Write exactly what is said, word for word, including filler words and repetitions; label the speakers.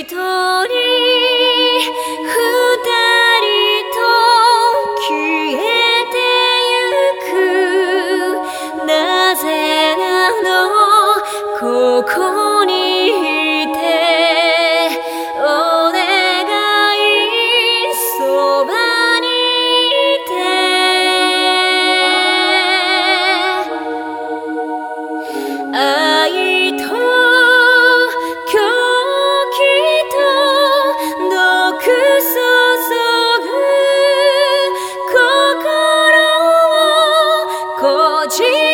Speaker 1: 一人二人と消えてゆく。なぜなのここにいて。お願いそばにいて。愛と狂気と毒注ぐ心をこじ